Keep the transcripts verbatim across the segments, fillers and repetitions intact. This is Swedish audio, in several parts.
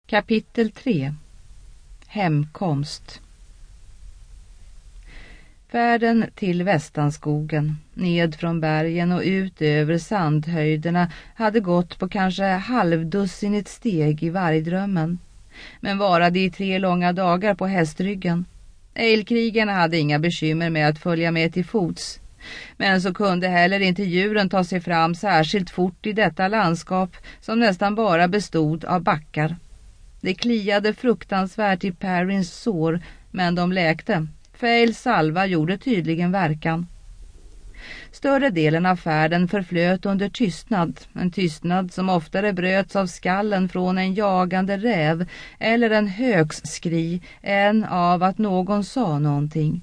Kapitel tre. Hemkomst. Färden till Västanskogen, ned från bergen och ut över sandhöjderna, hade gått på kanske halvdussinigt steg i vargdrömmen, men varade i tre långa dagar på hästryggen. Älgkrigarna hade inga bekymmer med att följa med till fots, men så kunde heller inte djuren ta sig fram särskilt fort i detta landskap som nästan bara bestod av backar. Det kliade fruktansvärt i Perrins sår, men de läkte. Fails salva gjorde tydligen verkan. Större delen av färden förflöt under tystnad, en tystnad som oftare bröts av skallen från en jagande räv eller en högskri än av att någon sa någonting.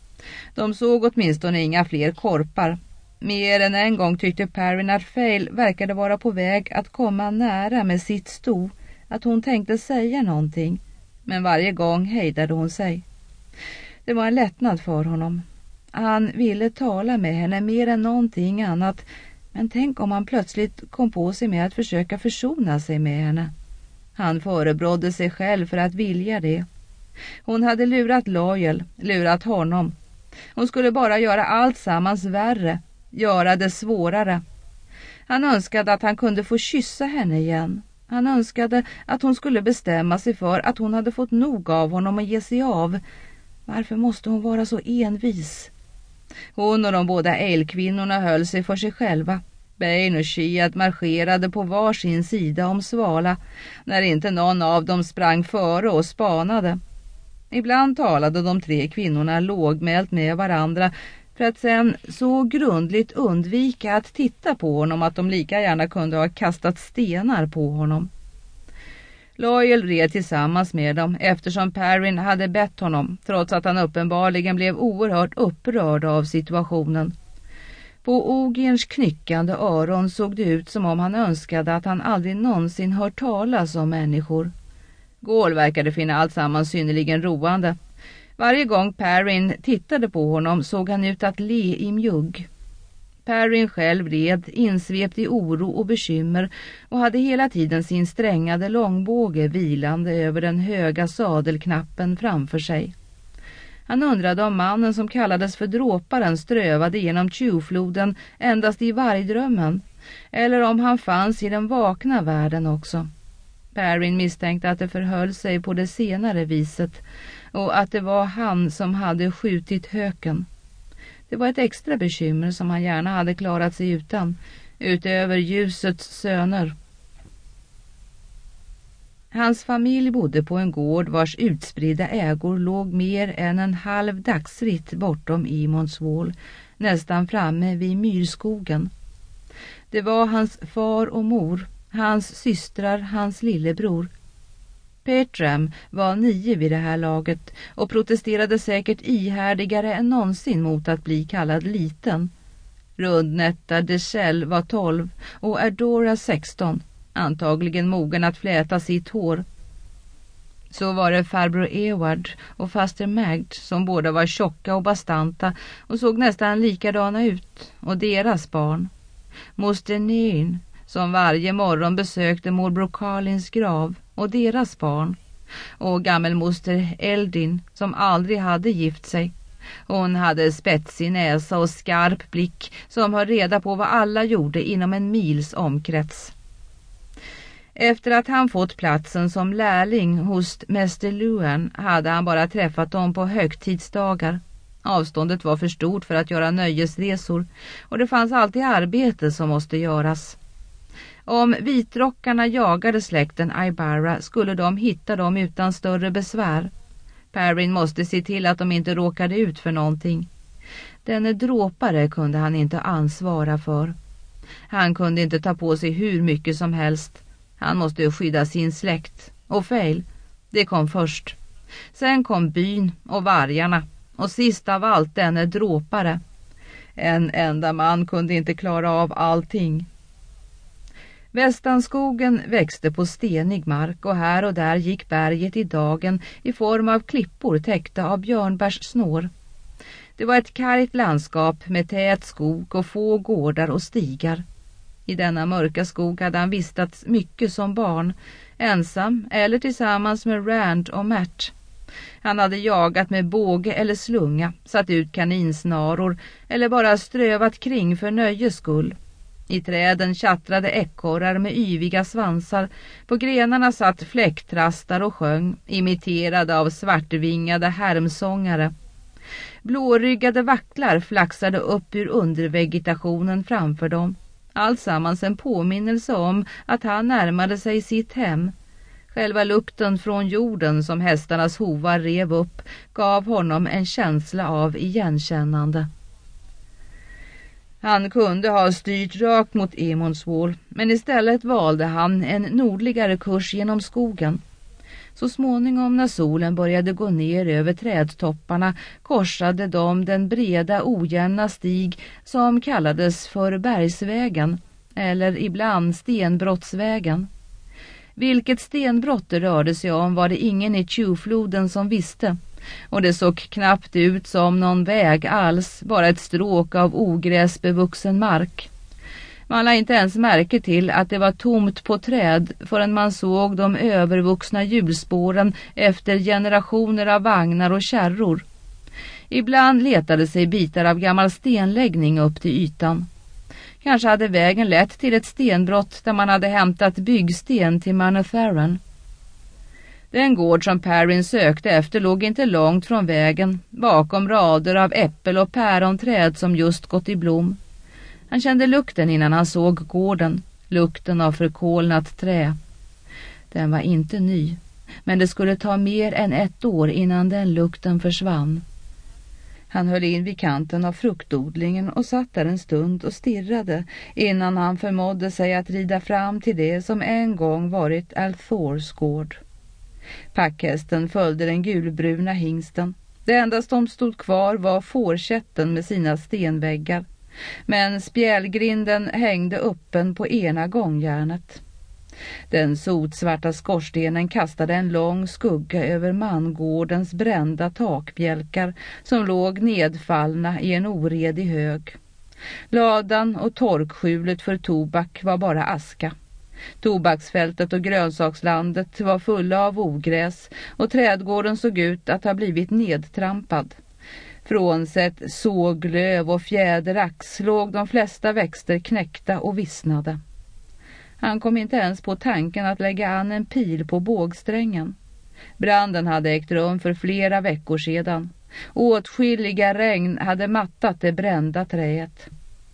De såg åtminstone inga fler korpar. Mer än en gång tyckte Perrin att Fail verkade vara på väg att komma nära med sitt sto, att hon tänkte säga någonting, men varje gång hejdade hon sig. Det var en lättnad för honom. Han ville tala med henne mer än någonting annat, men tänk om han plötsligt kom på sig med att försöka försona sig med henne. Han förebrådde sig själv för att vilja det. Hon hade lurat Loyal, lurat honom. Hon skulle bara göra allt sammans värre, göra det svårare. Han önskade att han kunde få kyssa henne igen. Han önskade att hon skulle bestämma sig för att hon hade fått nog av honom och ge sig av. Varför måste hon vara så envis? Hon och de båda älgkvinnorna höll sig för sig själva. Bane och Shiad marscherade på var sin sida om Svala, när inte någon av dem sprang före och spanade. Ibland talade de tre kvinnorna lågmält med varandra, för att sen så grundligt undvika att titta på honom att de lika gärna kunde ha kastat stenar på honom. Loyal red tillsammans med dem eftersom Perrin hade bett honom, trots att han uppenbarligen blev oerhört upprörd av situationen. På Ogierns knyckande öron såg det ut som om han önskade att han aldrig någonsin hört talas om människor. Gaul verkade finna allt sammans synnerligen roande. Varje gång Perrin tittade på honom såg han ut att le i mjugg. Perrin själv red, insvept i oro och bekymmer, och hade hela tiden sin strängade långbåge vilande över den höga sadelknappen framför sig. Han undrade om mannen som kallades för dråparen strövade genom Tjuvfloden endast i vargdrömmen, eller om han fanns i den vakna världen också. Perrin misstänkte att det förhöll sig på det senare viset, och att det var han som hade skjutit höken. Det var ett extra bekymmer som han gärna hade klarat sig utan, utöver ljusets söner. Hans familj bodde på en gård vars utspridda ägor låg mer än en halv dagsritt bortom Imonsvål, nästan framme vid myrskogen. Det var hans far och mor, hans systrar, hans lillebror. Petram var nio vid det här laget och protesterade säkert ihärdigare än någonsin mot att bli kallad liten. Rundnätta Deshell var tolv och Erdora sexton, antagligen mogen att fläta sitt hår. Så var det farbror Eward och faster Magd som båda var tjocka och bastanta och såg nästan likadana ut, och deras barn. Moster Nyn som varje morgon besökte morbror Carlins grav, och deras barn. Och gammelmoster Eldin som aldrig hade gift sig. Hon hade spetsig näsa och skarp blick som hör reda på vad alla gjorde inom en mils omkrets. Efter att han fått platsen som lärling hos mäster Luan hade han bara träffat dem på högtidsdagar. Avståndet var för stort för att göra nöjesresor, och det fanns alltid arbete som måste göras. Om vitrockarna jagade släkten Ibarra skulle de hitta dem utan större besvär. Perrin måste se till att de inte råkade ut för någonting. Denne dråpare kunde han inte ansvara för. Han kunde inte ta på sig hur mycket som helst. Han måste skydda sin släkt. Och Fail, det kom först. Sen kom byn och vargarna. Och sist av allt denne dråpare. En enda man kunde inte klara av allting. Västanskogen växte på stenig mark, och här och där gick berget i dagen i form av klippor täckta av björnbärssnår. Det var ett kargt landskap med tät skog och få gårdar och stigar. I denna mörka skog hade han vistats mycket som barn, ensam eller tillsammans med Rand och Matt. Han hade jagat med båge eller slunga, satt ut kaninsnaror eller bara strövat kring för nöjes skull. I träden tjattrade ekorrar med yviga svansar, på grenarna satt fläcktrastar och sjöng, imiterade av svartvingade härmsångare. Blåryggade vacklar flaxade upp ur undervegetationen framför dem. Allsammans en påminnelse om att han närmade sig sitt hem. Själva lukten från jorden som hästarnas hovar rev upp gav honom en känsla av igenkännande. Han kunde ha styrt rakt mot Emonswall, men istället valde han en nordligare kurs genom skogen. Så småningom när solen började gå ner över trädtopparna korsade de den breda ojämna stig som kallades för bergsvägen eller ibland stenbrottsvägen. Vilket stenbrott det rörde sig om var det ingen i Tjufloden som visste, och det såg knappt ut som någon väg alls, bara ett stråk av ogräsbevuxen mark. Man lade inte ens märke till att det var tomt på träd förrän man såg de övervuxna hjulspåren efter generationer av vagnar och kärror. Ibland letade sig bitar av gammal stenläggning upp till ytan. Kanske hade vägen lett till ett stenbrott där man hade hämtat byggsten till Manatharan. Den gård som Perrin sökte efter låg inte långt från vägen, bakom rader av äppel- och päronträd som just gått i blom. Han kände lukten innan han såg gården, lukten av förkolnat trä. Den var inte ny, men det skulle ta mer än ett år innan den lukten försvann. Han höll in vid kanten av fruktodlingen och satt där en stund och stirrade innan han förmådde sig att rida fram till det som en gång varit Althors gård. Packhästen följde den gulbruna hingsten. Det enda som stod kvar var fårkätten med sina stenväggar. Men spjälgrinden hängde öppen på ena gångjärnet. Den sotsvarta skorstenen kastade en lång skugga över mangårdens brända takbjälkar som låg nedfallna i en oredig hög. Ladan och torkskjulet för tobak var bara aska. Tobaksfältet och grönsakslandet var fulla av ogräs och trädgården såg ut att ha blivit nedtrampad. Frånsett såglöv och fjäderax låg de flesta växter knäckta och vissnade. Han kom inte ens på tanken att lägga an en pil på bågsträngen. Branden hade ägt rum för flera veckor sedan. Åtskilliga regn hade mattat det brända träet.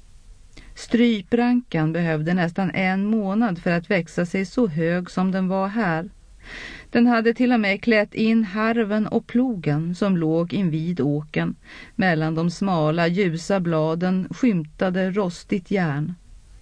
Stryprankan behövde nästan en månad för att växa sig så hög som den var här. Den hade till och med klätt in harven och plogen som låg invid åken. Mellan de smala ljusa bladen skymtade rostigt järn.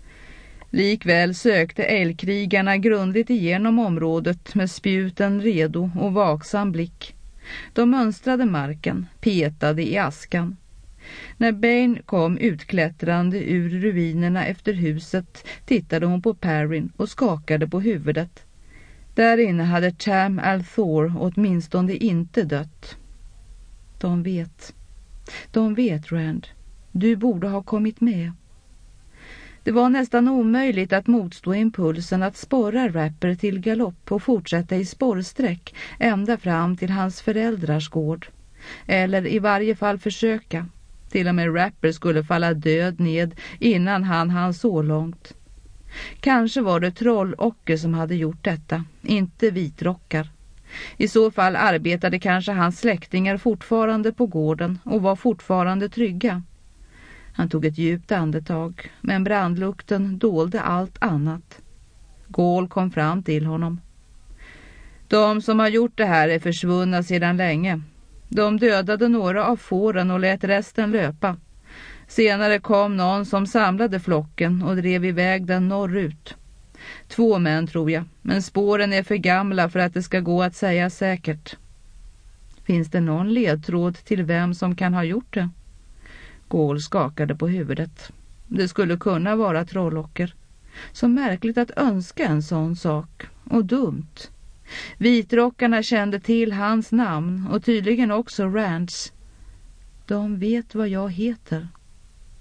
Likväl sökte älgkrigarna grundligt igenom området med spjuten redo och vaksam blick. De mönstrade marken, petade i askan. När Bane kom utklättrande ur ruinerna efter huset tittade hon på Perrin och skakade på huvudet. Där inne hade Tam Althor åtminstone inte dött. De vet. De vet, Rand. Du borde ha kommit med. Det var nästan omöjligt att motstå impulsen att spåra Rapper till galopp och fortsätta i spårsträck ända fram till hans föräldrars gård. Eller i varje fall försöka. Till och med Rapper skulle falla död ned innan han hann så långt. Kanske var det Trollocke som hade gjort detta, inte vitrockar. I så fall arbetade kanske hans släktingar fortfarande på gården och var fortfarande trygga. Han tog ett djupt andetag, men brandlukten dolde allt annat. Gaul kom fram till honom. De som har gjort det här är försvunna sedan länge. De dödade några av fåren och lät resten löpa. Senare kom någon som samlade flocken och drev iväg den norrut. Två män tror jag, men spåren är för gamla för att det ska gå att säga säkert. Finns det någon ledtråd till vem som kan ha gjort det? Gaul skakade på huvudet. Det skulle kunna vara Trollocker. Så märkligt att önska en sån sak. Och dumt. Vitrockarna kände till hans namn och tydligen också Rands. De vet vad jag heter.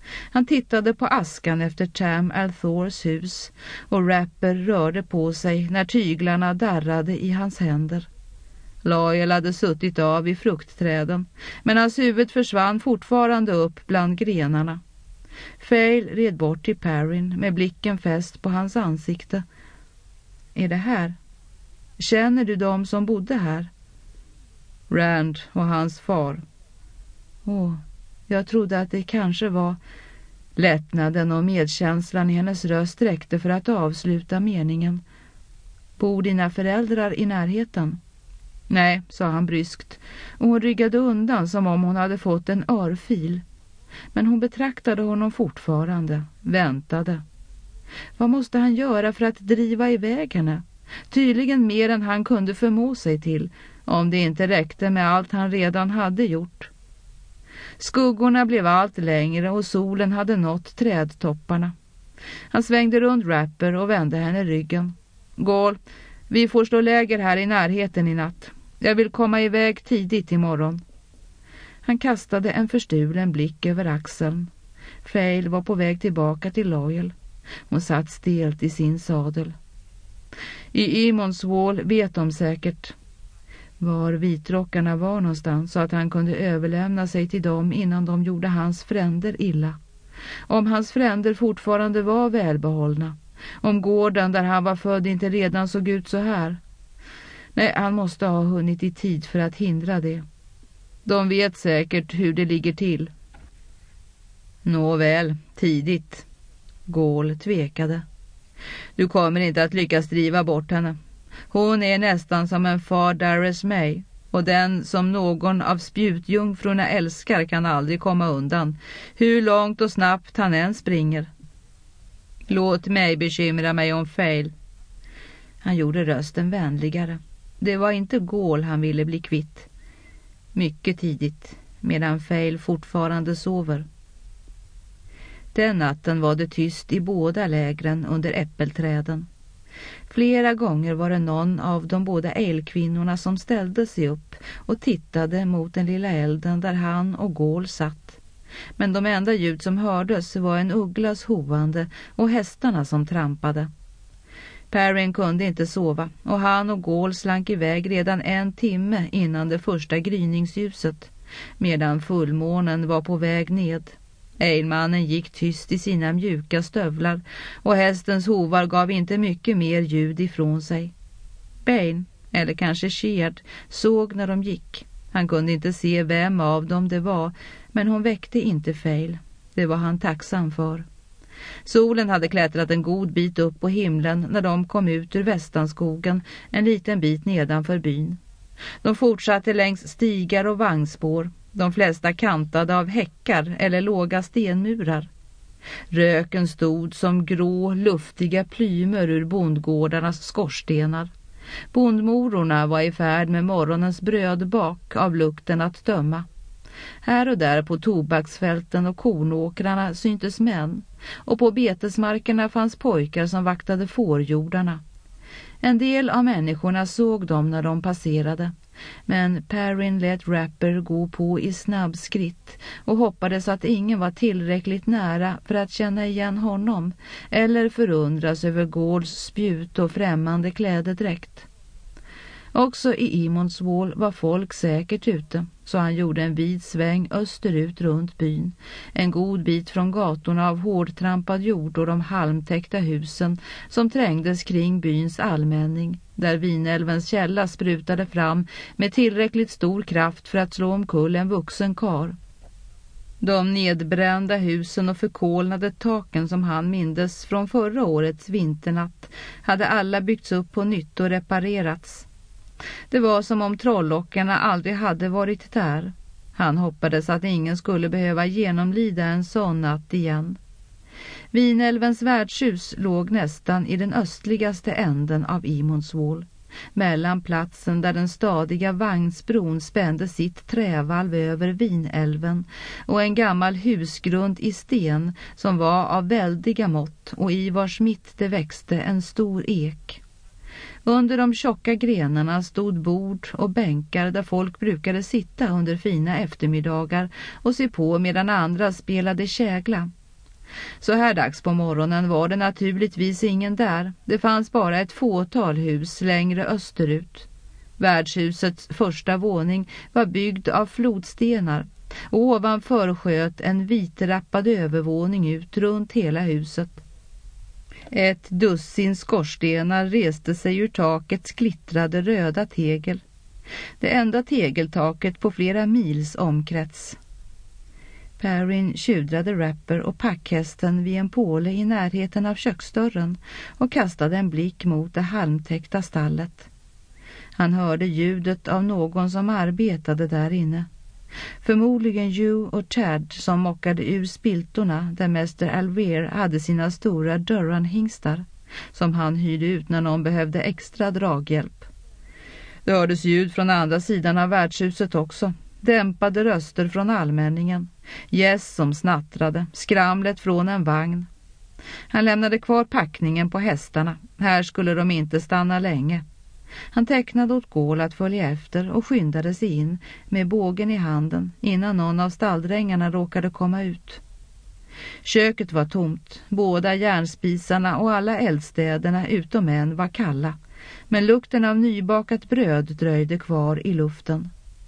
Han tittade på askan efter Tam Althors hus och Rapper rörde på sig när tyglarna darrade i hans händer. Loyal hade suttit av i fruktträden, men hans huvud försvann fortfarande upp bland grenarna. Fail red bort till Perrin med blicken fäst på hans ansikte. Är det här? Känner du dem som bodde här? Rand och hans far. Åh, jag trodde att det kanske var... Lättnaden och medkänslan i hennes röst räckte för att avsluta meningen. Bor dina föräldrar i närheten? Nej, sa han bryskt, och hon ryggade undan som om hon hade fått en örfil. Men hon betraktade honom fortfarande, väntade. Vad måste han göra för att driva iväg henne? Tydligen mer än han kunde förmå sig till, om det inte räckte med allt han redan hade gjort. Skuggorna blev allt längre och solen hade nått trädtopparna. Han svängde runt Rapper och vände henne ryggen. Gål, vi får slå läger här i närheten i natt. Jag vill komma iväg tidigt imorgon. Han kastade en förstulen blick över axeln. Fail var på väg tillbaka till Loyal. Hon satt stelt i sin sadel. I Emonswall vet de säkert var vitrockarna var någonstans så att han kunde överlämna sig till dem innan de gjorde hans fränder illa. Om hans fränder fortfarande var välbehållna. Om gården där han var född inte redan såg ut så här. Nej, han måste ha hunnit i tid för att hindra det. De vet säkert hur det ligger till. Nåväl, tidigt. Gål tvekade. Du kommer inte att lyckas driva bort henne. Hon är nästan som en far Darres May, och den som någon av spjutjungfrurna älskar kan aldrig komma undan, hur långt och snabbt han än springer. Låt mig bekymra mig om Fail. Han gjorde rösten vänligare. Det var inte Gål han ville bli kvitt. Mycket tidigt, medan Fail fortfarande sover. Den natten var det tyst i båda lägren under äppelträden. Flera gånger var det någon av de båda älkvinnorna som ställde sig upp och tittade mot den lilla elden där han och Gål satt. Men de enda ljud som hördes var en ugglas hovande och hästarna som trampade. Perrin kunde inte sova och han och Gål slank iväg redan en timme innan det första gryningsljuset, medan fullmånen var på väg ned. Ejlmannen gick tyst i sina mjuka stövlar och hästens hovar gav inte mycket mer ljud ifrån sig. Bane, eller kanske Sheard, såg när de gick. Han kunde inte se vem av dem det var, men hon väckte inte Fail. Det var han tacksam för. Solen hade klättrat en god bit upp på himlen när de kom ut ur Västanskogen en liten bit nedanför byn. De fortsatte längs stigar och vagnspår, de flesta kantade av häckar eller låga stenmurar. Röken stod som grå, luftiga plymer ur bondgårdarnas skorstenar. Bondmororna var i färd med morgonens brödbak av lukten att tömma. Här och där på tobaksfälten och kornåkrarna syntes män, och på betesmarkerna fanns pojkar som vaktade fårjordarna. En del av människorna såg dem när de passerade, men Perrin lät Rapper gå på i snabb skritt och hoppades att ingen var tillräckligt nära för att känna igen honom eller förundras över Gårds spjut och främmande klädedräkt. Också i Emonswall var folk säkert ute, så han gjorde en vid sväng österut runt byn, en god bit från gatorna av hårdtrampad jord och de halmtäckta husen som trängdes kring byns allmänning, där Vinälvens källa sprutade fram med tillräckligt stor kraft för att slå omkull en vuxen kar. De nedbrända husen och förkolnade taken som han mindes från förra årets vinternatt hade alla byggts upp på nytt och reparerats. Det var som om trollockarna aldrig hade varit där. Han hoppades att ingen skulle behöva genomlida en sån natt igen. Vinälvens värdshus låg nästan i den östligaste änden av Emonswall, mellan platsen där den stadiga vagnsbron spände sitt trävalv över Vinälven och en gammal husgrund i sten som var av väldiga mått och i vars mitt det växte en stor ek. Under de tjocka grenarna stod bord och bänkar där folk brukade sitta under fina eftermiddagar och se på medan andra spelade kägla. Så här dags på morgonen var det naturligtvis ingen där. Det fanns bara ett fåtal hus längre österut. Värdshusets första våning var byggd av flodstenar och ovanför sköt en vitrappad övervåning ut runt hela huset. Ett dussin skorstenar reste sig ur takets glittrade röda tegel. Det enda tegeltaket på flera mils omkrets. Perrin tjudrade Rapper och packhästen vid en påle i närheten av köksdörren och kastade en blick mot det halmtäckta stallet. Han hörde ljudet av någon som arbetade där inne. Förmodligen Hugh och Chad som mockade ur spiltorna där mäster Alver hade sina stora Durran-hingstar som han hyrde ut när någon behövde extra draghjälp. Det hördes ljud från andra sidan av värdshuset också. Dämpade röster från allmänningen. Gäss som snattrade. Skramlet från en vagn. Han lämnade kvar packningen på hästarna. Här skulle de inte stanna länge. Han tecknade åt Gål att följa efter och skyndade sig in med bågen i handen innan någon av stalldrängarna råkade komma ut. Köket var tomt. Båda järnspisarna och alla eldstäderna utom en var kalla. Men lukten av nybakat bröd dröjde kvar i luften.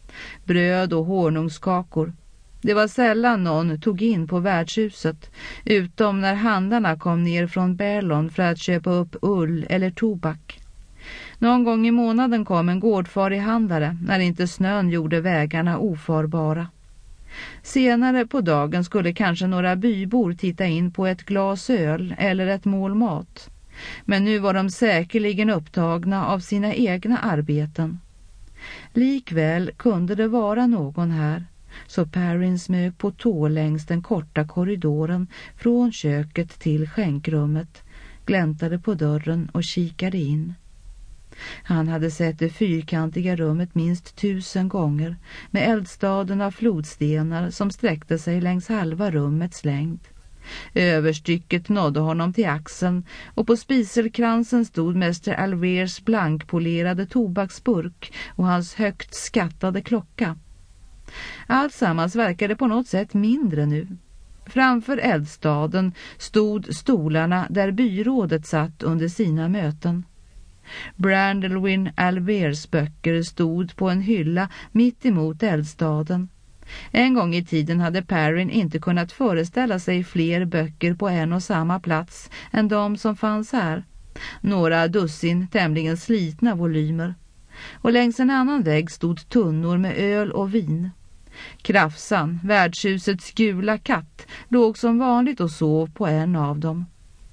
Bröd och honungskakor. Det var sällan någon tog in på värdshuset, utom när handlarna kom ner från Berlon för att köpa upp ull eller tobak. Någon gång i månaden kom en gårdfarig handlare när inte snön gjorde vägarna ofarbara. Senare på dagen skulle kanske några bybor titta in på ett glas öl eller ett mål mat. Men nu var de säkerligen upptagna av sina egna arbeten. Likväl kunde det vara någon här, så Perrin smög på tå längs den korta korridoren från köket till skänkrummet, gläntade på dörren och kikade in. Han hade sett det fyrkantiga rummet minst tusen gånger med eldstaden av flodstenar som sträckte sig längs halva rummets längd. Överstycket nådde honom till axeln och på spiselkransen stod mäster Alvers blankpolerade tobaksburk och hans högt skattade klocka. Alltsammans verkade på något sätt mindre nu. Framför eldstaden stod stolarna där byrådet satt under sina möten. Brandlwin Alvers böcker stod på en hylla mitt emot eldstaden. En gång i tiden hade Perrin inte kunnat föreställa sig fler böcker på en och samma plats än de som fanns här. Några dussin tämligen slitna volymer. Och längs en annan vägg stod tunnor med öl och vin. Krafsan, värdshusets gula katt, låg som vanligt och sov på en av dem.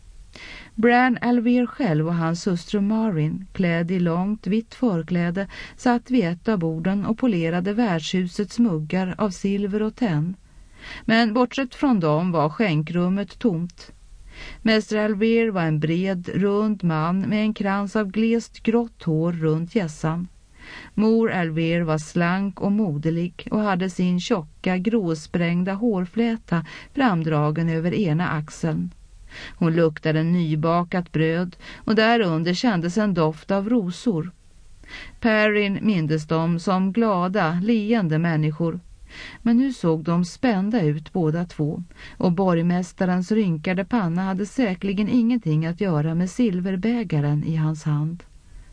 Bran Alver själv och hans hustru Marin, klädd i långt vitt förkläde, satt vid ett av borden och polerade värdshusets muggar av silver och tenn. Men bortsett från dem var skänkrummet tomt. Mäster Alver var en bred, rund man med en krans av glest grått hår runt hjässan. Mor Alver var slank och moderlig och hade sin tjocka, gråsprängda hårfläta framdragen över ena axeln. Hon luktade nybakat bröd och därunder kändes en doft av rosor. Perrin mindes dem som glada, leende människor. Men nu såg de spända ut båda två och borgmästarens rynkade panna hade säkerligen ingenting att göra med silverbägaren i hans hand.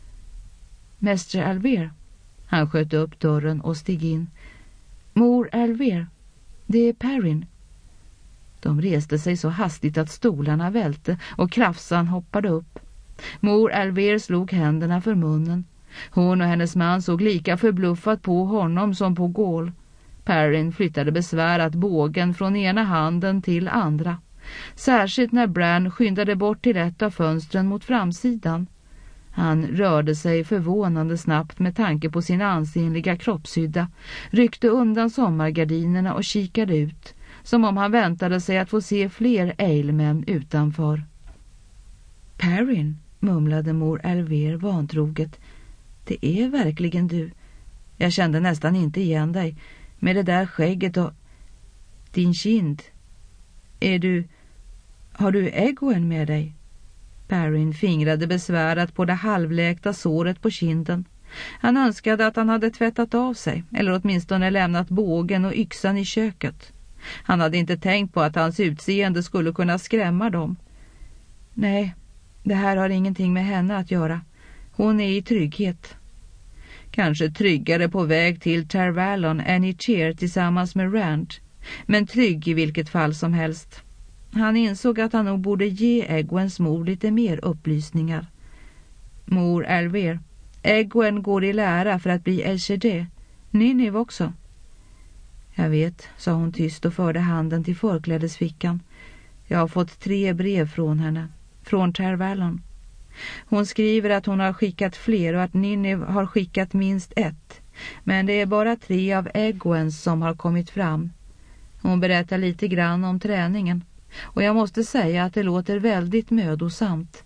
Mäster Alver. Han sköt upp dörren och steg in. Mor Alver, det är Perrin. De reste sig så hastigt att stolarna välte och krafsan hoppade upp. Mor Alver slog händerna för munnen. Hon och hennes man såg lika förbluffat på honom som på Gål. Perrin flyttade besvärat bågen från ena handen till andra. Särskilt när Bran skyndade bort till ett av fönstren mot framsidan. Han rörde sig förvånande snabbt med tanke på sin ansenliga kroppshydda, ryckte undan sommargardinerna och kikade ut, som om han väntade sig att få se fler ejlmän utanför. Perrin, mumlade mor Alver vantroget. Det är verkligen du. Jag kände nästan inte igen dig, med det där skägget och din kind. Är du... Har du Egwin med dig? Perrin fingrade besvärat på det halvläkta såret på kinden. Han önskade att han hade tvättat av sig, eller åtminstone lämnat bågen och yxan i köket. Han hade inte tänkt på att hans utseende skulle kunna skrämma dem. Nej, det här har ingenting med henne att göra. Hon är i trygghet. Kanske tryggare på väg till Tarvalon än i Cheer tillsammans med Rand. Men trygg i vilket fall som helst. Han insåg att han nog borde ge Egwens mor lite mer upplysningar. Mor Alver, Egwen går i lära för att bli L C D. Ninniv också. Jag vet, sa hon tyst och förde handen till förklädesfickan. Jag har fått tre brev från henne. Från Tarvalon. Hon skriver att hon har skickat fler och att Ninniv har skickat minst ett. Men det är bara tre av Egwens som har kommit fram. Hon berättar lite grann om träningen. Och jag måste säga att det låter väldigt mödosamt.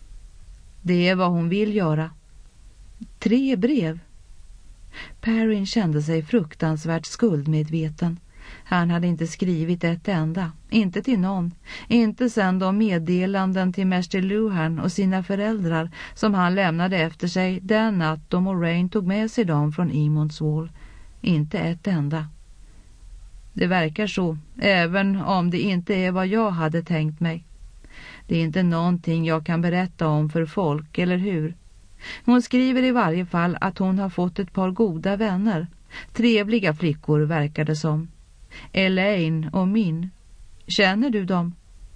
Det är vad hon vill göra. Tre brev. Perrin kände sig fruktansvärt skuldmedveten. Han hade inte skrivit ett enda, inte till någon, inte sedan de meddelanden till mäster Luhan och sina föräldrar som han lämnade efter sig den natt då Moraine tog med sig dem från Emond's. Inte ett enda. Det verkar så, även om det inte är vad jag hade tänkt mig. Det är inte någonting jag kan berätta om för folk, eller hur? Hon skriver i varje fall att hon har fått ett par goda vänner. Trevliga flickor verkar det som. Elaine och Min. Känner du dem?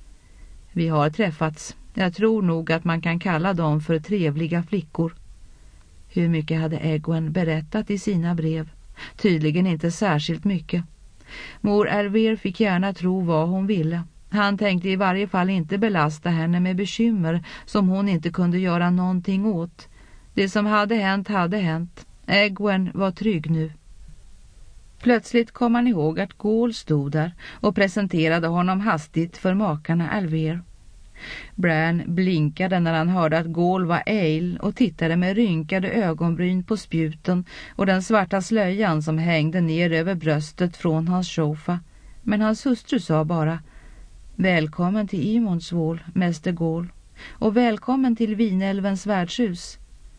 Vi har träffats. Jag tror nog att man kan kalla dem för trevliga flickor. Hur mycket hade Egwen berättat i sina brev? Tydligen inte särskilt mycket. Mor Alver fick gärna tro vad hon ville. Han tänkte i varje fall inte belasta henne med bekymmer som hon inte kunde göra någonting åt. Det som hade hänt hade hänt. Egwen var trygg nu. Plötsligt kom han ihåg att Gaul stod där och presenterade honom hastigt för makarna Alver. Bran blinkade när han hörde att Gaul var Ale och tittade med rynkade ögonbryn på spjuten och den svarta slöjan som hängde ner över bröstet från hans sofa. Men hans hustru sa bara: Välkommen till Emond's, mäster Gaul, och välkommen till Vinälvens värdshus.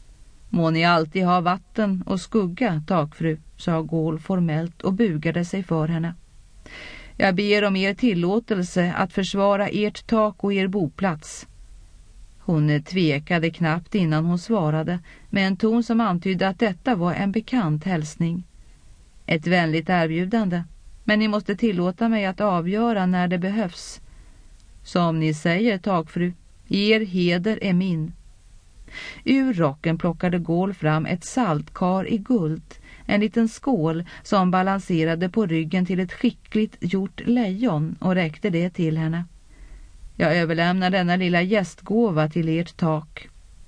Må ni alltid ha vatten och skugga, takfru, sa Gaul formellt och bugade sig för henne. Jag ber om er tillåtelse att försvara ert tak och er boplats. Hon tvekade knappt innan hon svarade med en ton som antydde att detta var en bekant hälsning. Ett vänligt erbjudande, men ni måste tillåta mig att avgöra när det behövs. Som ni säger, takfru, er heder är min. Ur rocken plockade Gaul fram ett saltkar i guld, en liten skål som balanserade på ryggen till ett skickligt gjort lejon, och räckte det till henne. Jag överlämnar denna lilla gästgåva till ert tak.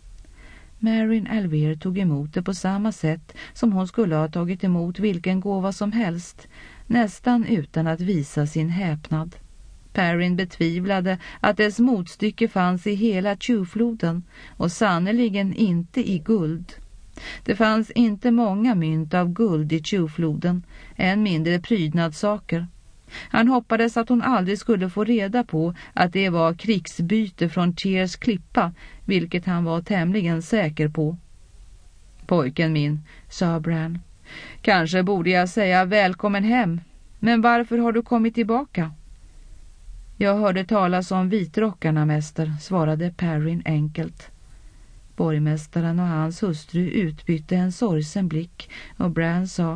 Marin Alver tog emot det på samma sätt som hon skulle ha tagit emot vilken gåva som helst, nästan utan att visa sin häpnad. Perrin betvivlade att dess motstycke fanns i hela Tjuvfloden, och sannoliken inte i guld. Det fanns inte många mynt av guld i Tjuvfloden, än mindre prydnadssaker. Han hoppades att hon aldrig skulle få reda på att det var krigsbyte från Cheers klippa, vilket han var tämligen säker på. Pojken min, sa Bran. Kanske borde jag säga välkommen hem, men varför har du kommit tillbaka? Jag hörde talas om vitrockarna, mäster, svarade Perrin enkelt. Borgmästaren och hans hustru utbytte en sorgsen blick och Bran sa: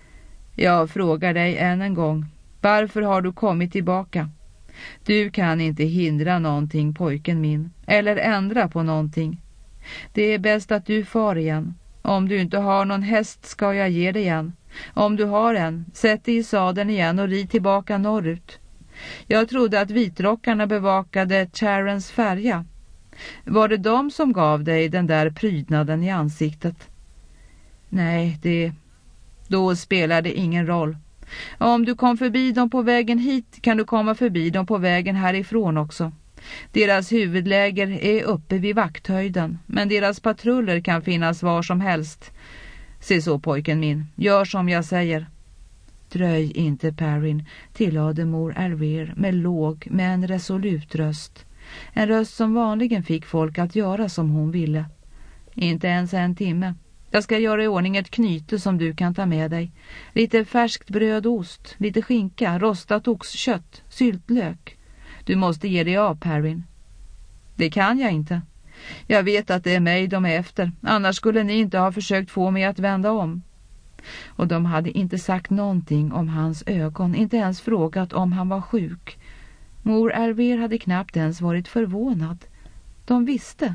Jag frågar dig än en gång, varför har du kommit tillbaka? Du kan inte hindra någonting, pojken min, eller ändra på någonting. Det är bäst att du far igen. Om du inte har någon häst ska jag ge dig en. Om du har en, sätt dig i sadeln igen och rid tillbaka norrut. Jag trodde att vitrockarna bevakade Charens färja. Var det de som gav dig den där prydnaden i ansiktet? Nej, det... Då spelar det ingen roll. Om du kom förbi dem på vägen hit kan du komma förbi dem på vägen härifrån också. Deras huvudläger är uppe vid vakthöjden, men deras patruller kan finnas var som helst. Se så, pojken min, gör som jag säger. Dröj inte, Perrin, tillade mor Alver med låg men resolut röst. En röst som vanligen fick folk att göra som hon ville. Inte ens en timme. Jag ska göra i ordning ett knyte som du kan ta med dig. Lite färskt bröd och ost, lite skinka, rostat oxkött, syltlök. Du måste ge dig av, Perrin. Det kan jag inte. Jag vet att det är mig de är efter. Annars skulle ni inte ha försökt få mig att vända om. Och de hade inte sagt någonting om hans ögon, inte ens frågat om han var sjuk. Mor Alver hade knappt ens varit förvånad. De visste.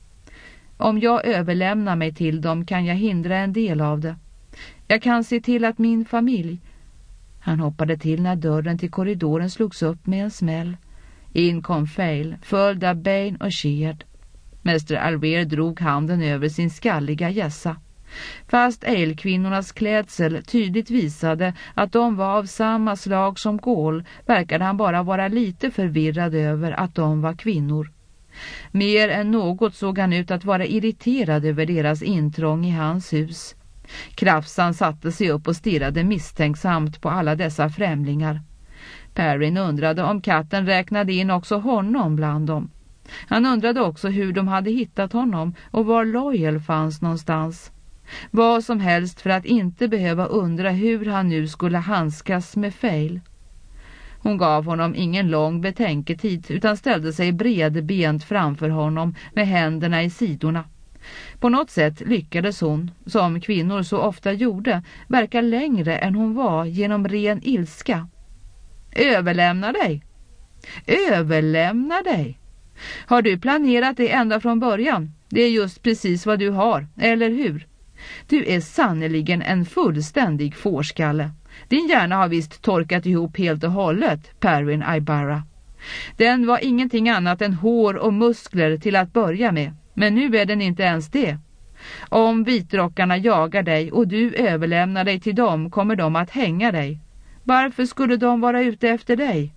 Om jag överlämnar mig till dem kan jag hindra en del av det. Jag kan se till att min familj... Han hoppade till när dörren till korridoren slogs upp med en smäll. In kom Fail, följd av Bain och Sheard. Mäster Alver drog handen över sin skalliga gässa. Fast Ale-kvinnornas klädsel tydligt visade att de var av samma slag som Gaul, verkade han bara vara lite förvirrad över att de var kvinnor. Mer än något såg han ut att vara irriterad över deras intrång i hans hus. Krafsan satte sig upp och stirrade misstänksamt på alla dessa främlingar. Perrin undrade om katten räknade in också honom bland dem. Han undrade också hur de hade hittat honom och var Loyal fanns någonstans. Vad som helst för att inte behöva undra hur han nu skulle handskas med Fail. Hon gav honom ingen lång betänketid utan ställde sig bredbent framför honom med händerna i sidorna. På något sätt lyckades hon, som kvinnor så ofta gjorde, verka längre än hon var genom ren ilska. Överlämna dig! Överlämna dig! Har du planerat det ända från början? Det är just precis vad du har, eller hur? Du är sannoliken en fullständig fårskalle. Din hjärna har visst torkat ihop helt och hållet, Perrin Ibarra. Den var ingenting annat än hår och muskler till att börja med, men nu är den inte ens det. Om vitrockarna jagar dig och du överlämnar dig till dem kommer de att hänga dig. Varför skulle de vara ute efter dig?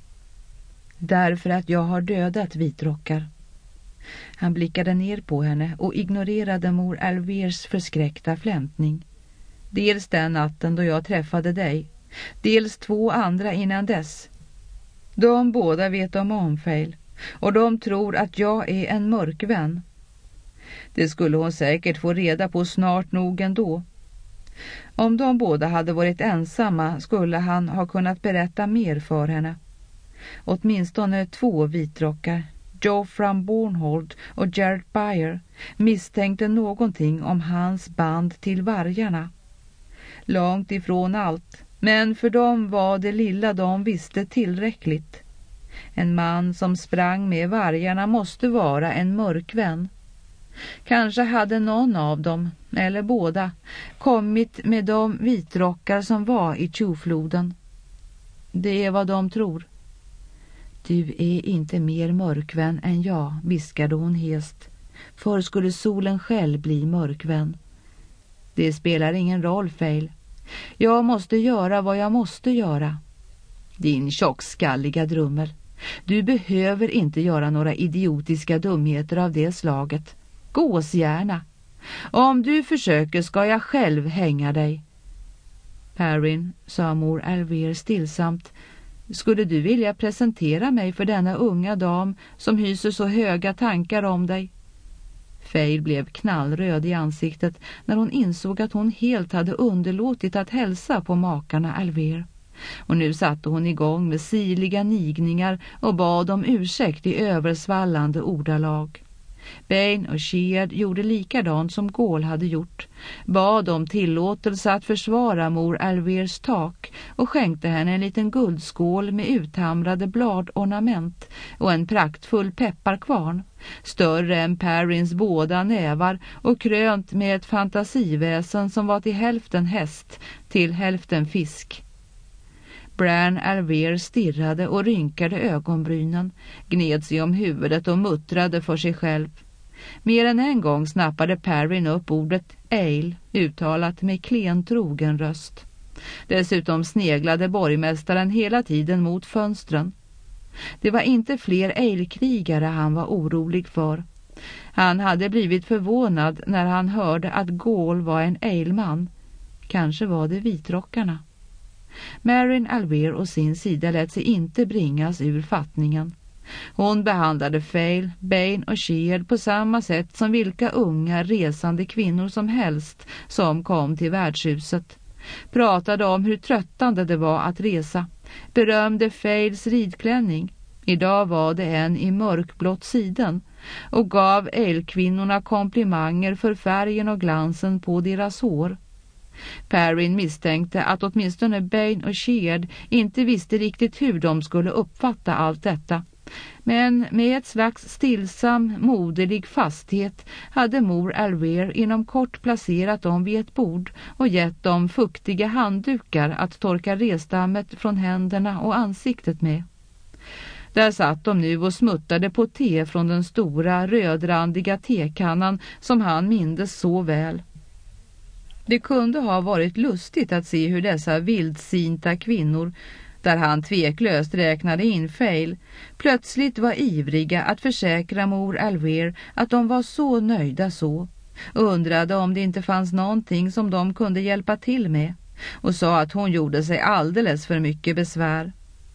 Därför att jag har dödat vitrockar. Han blickade ner på henne och ignorerade mor Alvers förskräckta flämtning. Dels den natten då jag träffade dig, dels två andra innan dess. De båda vet om Omfail och de tror att jag är en mörkvän. Det skulle hon säkert få reda på snart nog ändå. Om de båda hade varit ensamma skulle han ha kunnat berätta mer för henne. Åtminstone två vitrockar, Geoffram Bornhold och Jared Beyer, misstänkte någonting om hans band till vargarna. Långt ifrån allt, men för dem var det lilla de visste tillräckligt. En man som sprang med vargarna måste vara en mörkvän. Kanske hade någon av dem, eller båda, kommit med de vitrockar som var i Tjofloden. Det är vad de tror. Du är inte mer mörkvän än jag, viskade hon hest. För skulle solen själv bli mörkvän. Det spelar ingen roll, Fail. Jag måste göra vad jag måste göra. Din tjockskalliga drummel. Du behöver inte göra några idiotiska dumheter av det slaget. Gåsgärna. Om du försöker ska jag själv hänga dig. Perrin, sa mor Alver stillsamt, skulle du vilja presentera mig för denna unga dam som hyser så höga tankar om dig? Fail blev knallröd i ansiktet när hon insåg att hon helt hade underlåtit att hälsa på makarna Alver. Och nu satte hon igång med sirliga nigningar och bad om ursäkt i översvallande ordalag. Bain och Sheard gjorde likadant som Gaul hade gjort, bad om tillåtelse att försvara mor Alvers tak och skänkte henne en liten guldskål med uthamrade bladornament och en praktfull pepparkvarn, större än Perrins båda nävar och krönt med ett fantasiväsen som var till hälften häst, till hälften fisk. Bran Alver stirrade och rynkade ögonbrynen, gned sig om huvudet och muttrade för sig själv. Mer än en gång snappade Perrin upp ordet ale, uttalat med klentrogen röst. Dessutom sneglade borgmästaren hela tiden mot fönstren. Det var inte fler ale-krigare han var orolig för. Han hade blivit förvånad när han hörde att Gaul var en ale-man. Kanske var det vitrockarna. Marin Alver och sin sida lät sig inte bringas ur fattningen. Hon behandlade Fail, Bane och Sheard på samma sätt som vilka unga resande kvinnor som helst som kom till värdshuset. Pratade om hur tröttande det var att resa. Berömde Fails ridklänning. Idag var det en i mörkblått siden. Och gav älkvinnorna komplimanger för färgen och glansen på deras hår. Perrin misstänkte att åtminstone Bane och Sheard inte visste riktigt hur de skulle uppfatta allt detta. Men med ett slags stillsam, moderlig fasthet hade mor Alver inom kort placerat dem vid ett bord och gett dem fuktiga handdukar att torka resdammet från händerna och ansiktet med. Där satt de nu och smuttade på te från den stora rödrandiga tekannan som han mindes så väl. Det kunde ha varit lustigt att se hur dessa vildsinta kvinnor, där han tveklöst räknade in Fail, plötsligt var ivriga att försäkra mor Alver att de var så nöjda så, undrade om det inte fanns någonting som de kunde hjälpa till med och sa att hon gjorde sig alldeles för mycket besvär.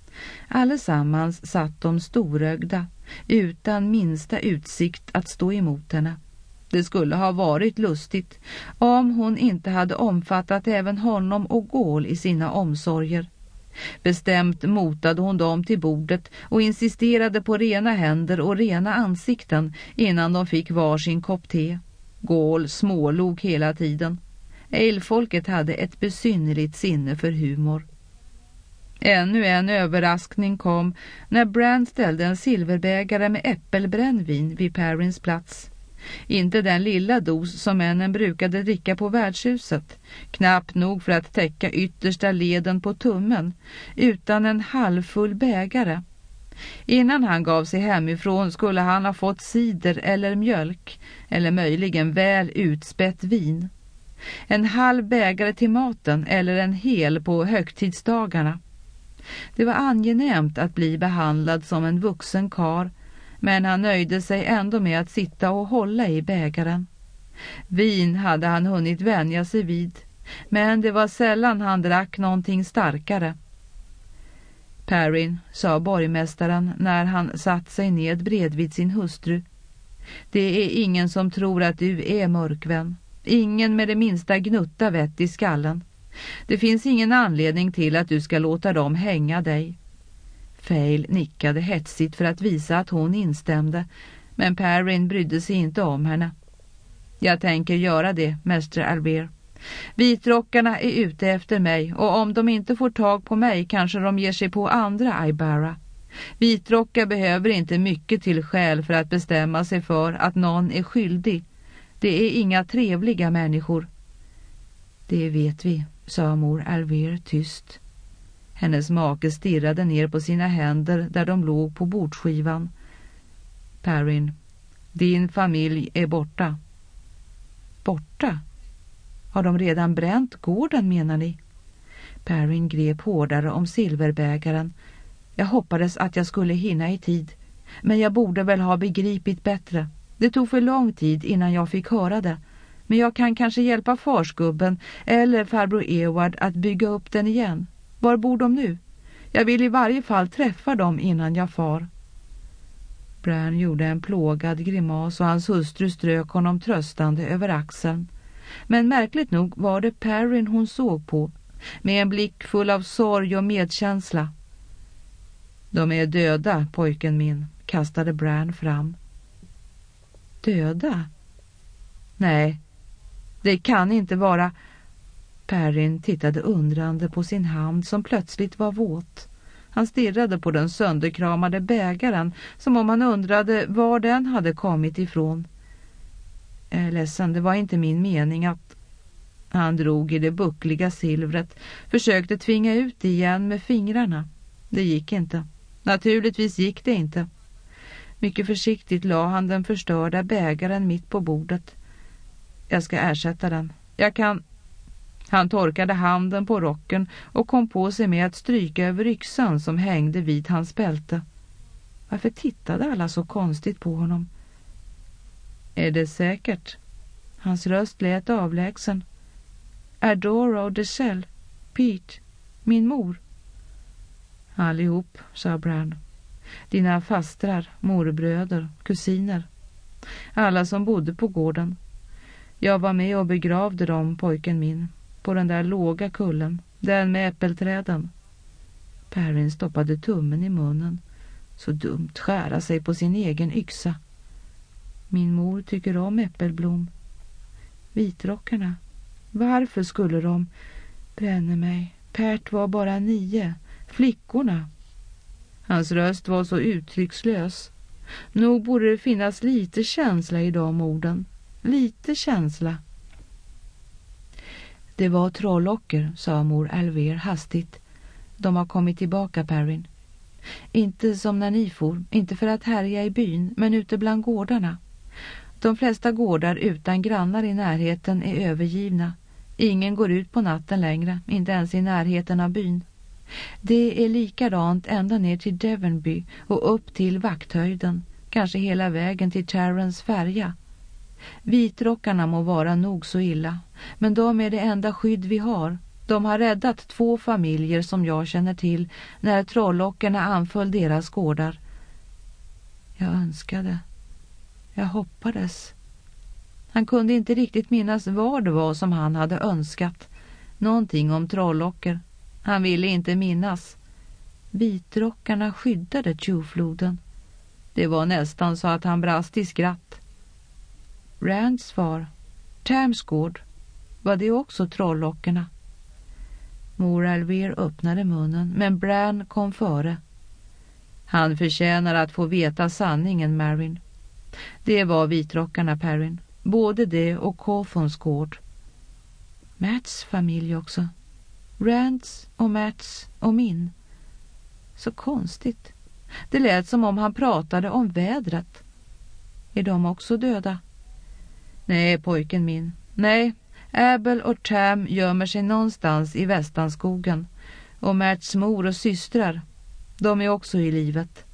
Allesammans satt de storögda, utan minsta utsikt att stå emot henne. Det skulle ha varit lustigt om hon inte hade omfattat även honom och Gål i sina omsorger. Bestämt motade hon dem till bordet och insisterade på rena händer och rena ansikten innan de fick varsin kopp te. Gål smålog hela tiden. Älfolket hade ett besynnerligt sinne för humor. Ännu en överraskning kom när Bran ställde en silverbägare med äppelbrännvin vid Perrins plats. Inte den lilla dos som männen brukade dricka på värdshuset, knappt nog för att täcka yttersta leden på tummen, utan en halvfull bägare. Innan han gav sig hemifrån skulle han ha fått cider eller mjölk, eller möjligen väl utspätt vin. En halv bägare till maten eller en hel på högtidsdagarna. Det var angenämt att bli behandlad som en vuxen kar, men han nöjde sig ändå med att sitta och hålla i bägaren. Vin hade han hunnit vänja sig vid, men det var sällan han drack någonting starkare. Perrin, sa borgmästaren när han satt sig ned bredvid sin hustru. Det är ingen som tror att du är mörkvän. Ingen med det minsta gnutta vett i skallen. Det finns ingen anledning till att du ska låta dem hänga dig. Fail nickade hetsigt för att visa att hon instämde, men Perrin brydde sig inte om henne. Jag tänker göra det, mäster Alver. Vitrockarna är ute efter mig och om de inte får tag på mig kanske de ger sig på andra Ibara. Vitrockar behöver inte mycket till skäl för att bestämma sig för att någon är skyldig. Det är inga trevliga människor. Det vet vi, sa mor Alver tyst. Hennes make stirrade ner på sina händer där de låg på bordsskivan. Perrin, din familj är borta. Borta? Har de redan bränt gården, menar ni? Perrin grep hårdare om silverbägaren. Jag hoppades att jag skulle hinna i tid, men jag borde väl ha begripit bättre. Det tog för lång tid innan jag fick höra det. Men jag kan kanske hjälpa farsgubben eller farbror Eward att bygga upp den igen. Var bor de nu? Jag vill i varje fall träffa dem innan jag far. Bran gjorde en plågad grimas och hans hustru strök honom tröstande över axeln. Men märkligt nog var det Perrin hon såg på, med en blick full av sorg och medkänsla. De är döda, pojken min, kastade Bran fram. Döda? Nej, det kan inte vara... Perrin tittade undrande på sin hand som plötsligt var våt. Han stirrade på den sönderkramade bägaren som om han undrade var den hade kommit ifrån. Jag är ledsen, det var inte min mening att... Han drog i det buckliga silvret, försökte tvinga ut det igen med fingrarna. Det gick inte. Naturligtvis gick det inte. Mycket försiktigt la han den förstörda bägaren mitt på bordet. Jag ska ersätta den. Jag kan... Han torkade handen på rocken och kom på sig med att stryka över yxan som hängde vid hans bälte. Varför tittade alla så konstigt på honom? Är det säkert? Hans röst lät avlägsen. Är Dora och Deshelle, Pete, min mor? Allihop, sa Bran. Dina fastrar, morbröder, kusiner. Alla som bodde på gården. Jag var med och begravde dem, pojken min, på den där låga kullen, den med äppelträden. Perrin stoppade tummen i munnen. Så dumt skära sig på sin egen yxa. Min mor tycker om äppelblom. Vitrockarna. Varför skulle de bränna mig? Pert var bara nio. Flickorna. Hans röst var så uttryckslös. Nog borde det finnas lite känsla i de orden. Lite känsla. Det var trollocker, sa mor Alver hastigt. De har kommit tillbaka, Perrin. Inte som när ni for, inte för att härja i byn, men ute bland gårdarna. De flesta gårdar utan grannar i närheten är övergivna. Ingen går ut på natten längre, inte ens i närheten av byn. Det är likadant ända ner till Devonby och upp till Vakthöjden, kanske hela vägen till Charons färja. Vitrockarna må vara nog så illa, men de är det enda skydd vi har. De har räddat två familjer som jag känner till när trollockerna anföll deras gårdar. Jag önskade. Jag hoppades. Han kunde inte riktigt minnas vad det var som han hade önskat. Någonting om trollocker. Han ville inte minnas. Vitrockarna skyddade Tjufloden. Det var nästan så att han brast i skratt. Rands far, Tamsgård, var det också trollockerna? Mor Alver öppnade munnen, men Bran kom före. Han förtjänar att få veta sanningen, Marin. Det var vitrockarna, Perrin. Både det och Cawthons gård. Mats familj också. Rands och Mats och min. Så konstigt. Det lät som om han pratade om vädret. Är de också döda? Nej, pojken min. Nej, Abel och Tam gömmer sig någonstans i Västanskogen. Och Mats mor och systrar, de är också i livet.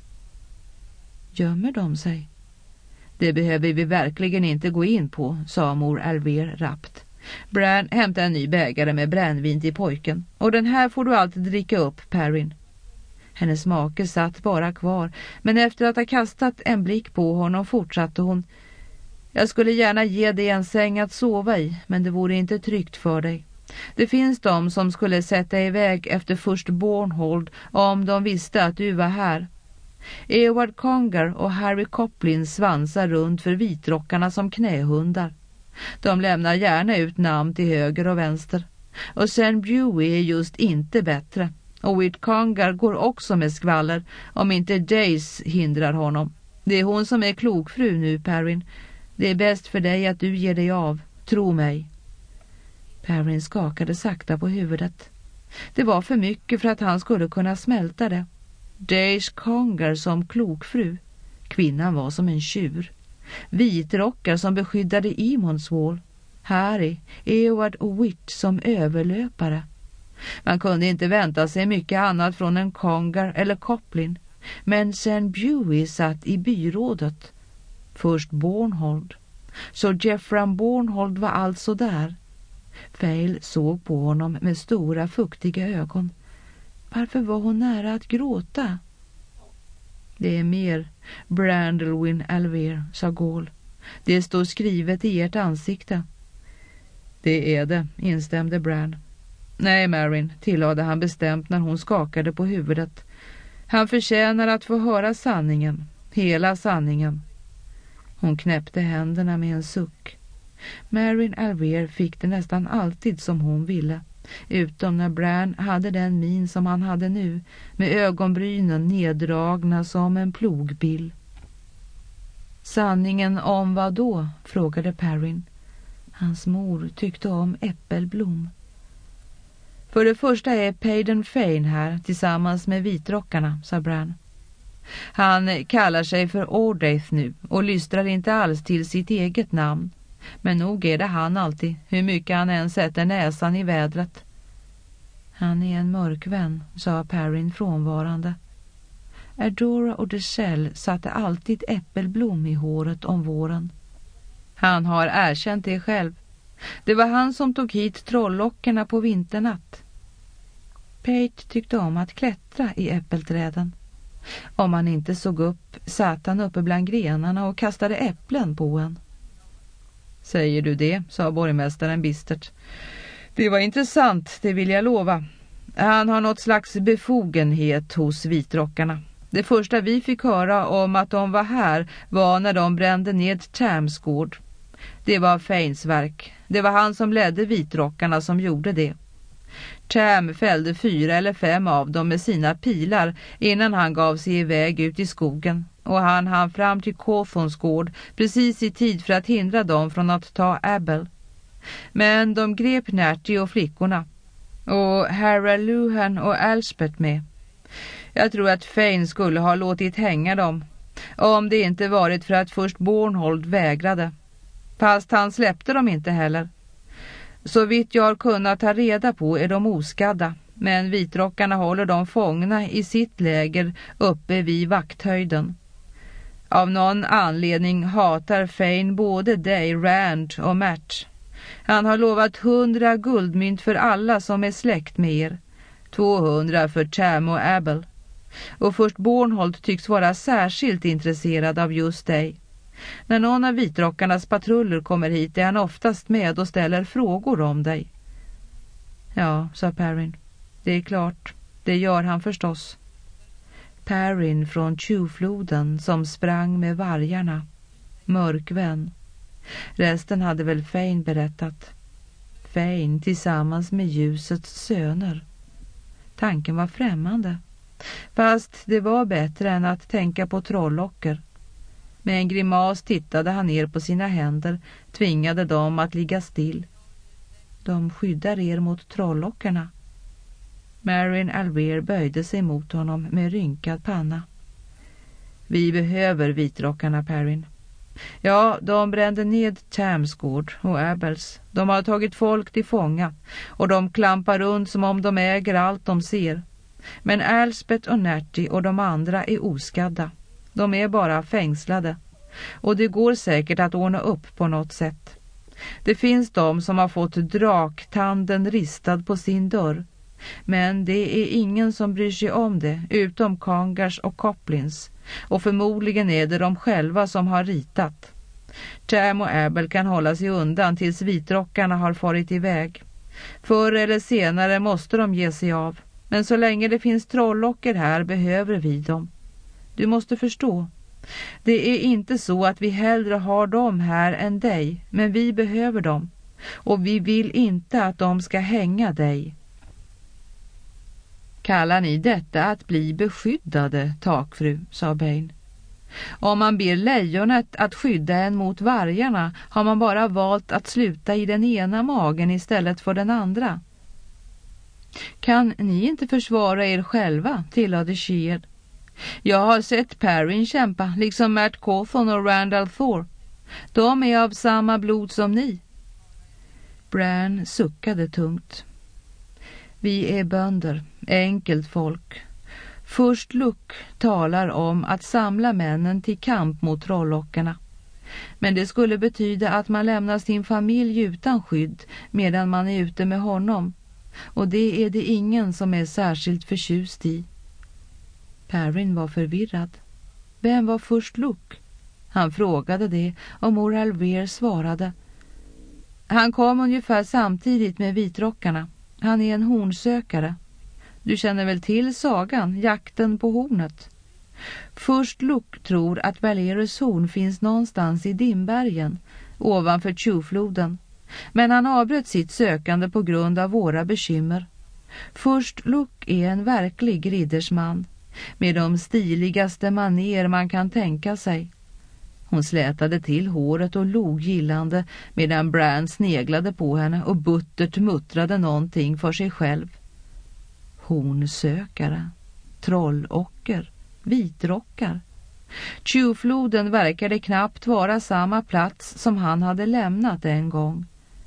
Gömmer de sig? Det behöver vi verkligen inte gå in på, sa mor Alver rappt. Bran, hämta en ny bägare med brännvin till pojken. Och den här får du alltid dricka upp, Perrin. Hennes make satt bara kvar, men efter att ha kastat en blick på honom fortsatte hon. Jag skulle gärna ge dig en säng att sova i, men det vore inte tryggt för dig. Det finns de som skulle sätta iväg efter först Bornhold om de visste att du var här. Eward Conger och Harry Coplin svansar runt för vitrockarna som knähundar. De lämnar gärna ut namn till höger och vänster. Och sen Buey är just inte bättre. Och Whitconger går också med skvaller om inte Dace hindrar honom. Det är hon som är klokfru nu, Perrin. Det är bäst för dig att du ger dig av. Tro mig. Perrin skakade sakta på huvudet. Det var för mycket för att han skulle kunna smälta det. Dace Conger som klokfru. Kvinnan var som en tjur. Vitrockar som beskyddade Imonswall. Harry, Eward och Whit som överlöpare. Man kunde inte vänta sig mycket annat från en Conger eller Coplin. Men sen Buey satt i byrådet. Först Bornhold. Så Jeffram Bornhold var alltså där. Fail såg på honom med stora fuktiga ögon. Varför var hon nära att gråta? Det är mer, Brandolwyn Alver, sa Gaul. Det står skrivet i ert ansikte. Det är det, instämde Bran. Nej, Marin, tillade han bestämt när hon skakade på huvudet. Han förtjänar att få höra sanningen, hela sanningen. Hon knäppte händerna med en suck. Marin Alver fick det nästan alltid som hon ville, utom när Bran hade den min som han hade nu, med ögonbrynen neddragna som en plogbill. Sanningen om vad då? Frågade Perrin. Hans mor tyckte om äppelblom. För det första är Paden Fane här tillsammans med vitrockarna, sa Bran. Han kallar sig för Ordaith nu och lystrar inte alls till sitt eget namn. Men nog är det han alltid, hur mycket han än sätter näsan i vädret. Han är en mörkvän, sa Perrin frånvarande. Erdora och Desell satte alltid äppelblom i håret om våren. Han har erkänt det själv. Det var han som tog hit trollockerna på vinternatt. Pate tyckte om att klättra i äppelträden. Om han inte såg upp satt han uppe bland grenarna och kastade äpplen på en. Säger du det, sa borgmästaren bistert. Det var intressant, det vill jag lova. Han har något slags befogenhet hos vitrockarna. Det första vi fick höra om att de var här var när de brände ned Chams gård. Det var Fanes verk. Det var han som ledde vitrockarna som gjorde det. Cham fällde fyra eller fem av dem med sina pilar innan han gav sig iväg ut i skogen, och han hann fram till Cawthorns gård precis i tid för att hindra dem från att ta Abel. Men de grep Nerty och flickorna, och Harry Luhan och Elspeth med. Jag tror att Fane skulle ha låtit hänga dem, om det inte varit för att först Bornhold vägrade. Fast han släppte dem inte heller. Så vitt jag har kunnat ta reda på är de oskadda, men vitrockarna håller dem fångna i sitt läger uppe vid vakthöjden. Av någon anledning hatar Fane både dig, Rand och Matt. Han har lovat hundra guldmynt för alla som är släkt med er. tvåhundra för Cham och Abel. Och först Bornhold tycks vara särskilt intresserad av just dig. När någon av vitrockarnas patruller kommer hit är han oftast med och ställer frågor om dig. Ja, sa Perrin. Det är klart, det gör han förstås. Perrin från Tjuvfloden som sprang med vargarna. Mörkvän. Resten hade väl Fane berättat. Fane tillsammans med ljusets söner. Tanken var främmande. Fast det var bättre än att tänka på trollocker. Med en grimas tittade han ner på sina händer, tvingade dem att ligga still. De skyddar er mot trollockerna. Marin Alver böjde sig mot honom med rynkad panna. Vi behöver vitrockarna, Perrin. Ja, de brände ned Chams gård och Abels. De har tagit folk till fånga och de klampar runt som om de äger allt de ser. Men Elspeth och Nerty och de andra är oskadda. De är bara fängslade. Och det går säkert att ordna upp på något sätt. Det finns de som har fått draktanden ristad på sin dörr. Men det är ingen som bryr sig om det utom Kangars och Coplins. Och förmodligen är det de själva som har ritat. Cham och Abel kan hålla sig undan tills vitrockarna har farit iväg. Förr eller senare måste de ge sig av. Men så länge det finns trollocker här behöver vi dem. Du måste förstå. Det är inte så att vi hellre har dem här än dig, men vi behöver dem. Och vi vill inte att de ska hänga dig. Kallar ni detta att bli beskyddade, takfru, sa Bane. Om man ber lejonet att skydda en mot vargarna har man bara valt att sluta i den ena magen istället för den andra. Kan ni inte försvara er själva, tillade Sheard. Jag har sett Perrin kämpa, liksom Matt Cawthorn och Randall Thor. De är av samma blod som ni. Bran suckade tungt. Vi är bönder, enkelt folk. Först Luck talar om att samla männen till kamp mot trollockarna. Men det skulle betyda att man lämnar sin familj utan skydd medan man är ute med honom. Och det är det ingen som är särskilt förtjust i. Perrin var förvirrad. Vem var först Luck? Han frågade det och Mor Alver svarade. Han kom ungefär samtidigt med vitrockarna. Han är en hornsökare. Du känner väl till sagan, jakten på hornet? Först Luck tror att Valerus horn finns någonstans i Dimbergen, ovanför Tjuvfloden. Men han avbröt sitt sökande på grund av våra bekymmer. Först Luck är en verklig riddersman, med de stiligaste maner man kan tänka sig. Hon slätade till håret och log gillande medan Bran sneglade på henne och buttert muttrade någonting för sig själv. Hornsökare, trollocker, vitrockar. Tjuvfloden verkade knappt vara samma plats som han hade lämnat en gång.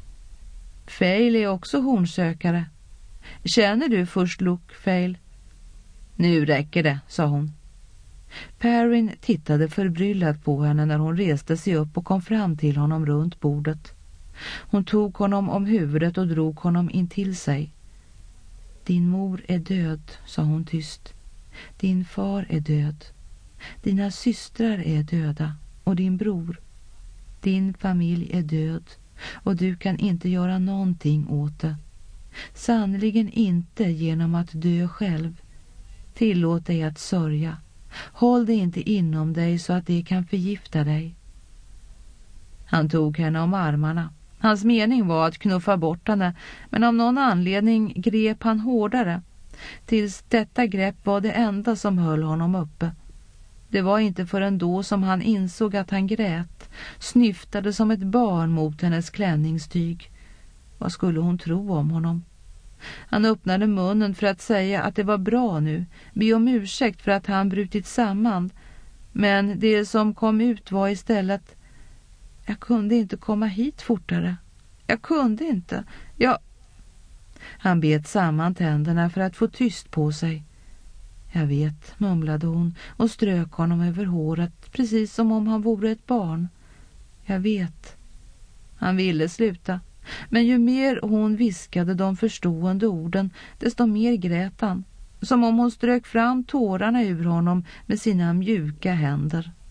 Fail är också hornsökare. Känner du först Luck, Fail? Nu räcker det, sa hon. Perrin tittade förbryllad på henne när hon reste sig upp och kom fram till honom runt bordet. Hon tog honom om huvudet och drog honom in till sig. Din mor är död, sa hon tyst. Din far är död. Dina systrar är döda och din bror. Din familj är död och du kan inte göra någonting åt det. Sannoliken inte genom att dö själv. Tillåt dig att sörja. Håll det inte inom dig så att det kan förgifta dig. Han tog henne om armarna. Hans mening var att knuffa bort henne, men av någon anledning grep han hårdare. Tills detta grepp var det enda som höll honom uppe. Det var inte förrän då som han insåg att han grät, snyftade som ett barn mot hennes klänningstyg. Vad skulle hon tro om honom? Han öppnade munnen för att säga att det var bra nu, be om ursäkt för att han brutit samman. Men det som kom ut var istället: jag kunde inte komma hit fortare. Jag kunde inte. Jag... Han bet samman tänderna för att få tyst på sig. Jag vet, mumlade hon och strök honom över håret, precis som om han vore ett barn. Jag vet. Han ville sluta. Men ju mer hon viskade de förstående orden, desto mer grät han. Som om hon strök fram tårarna ur honom med sina mjuka händer.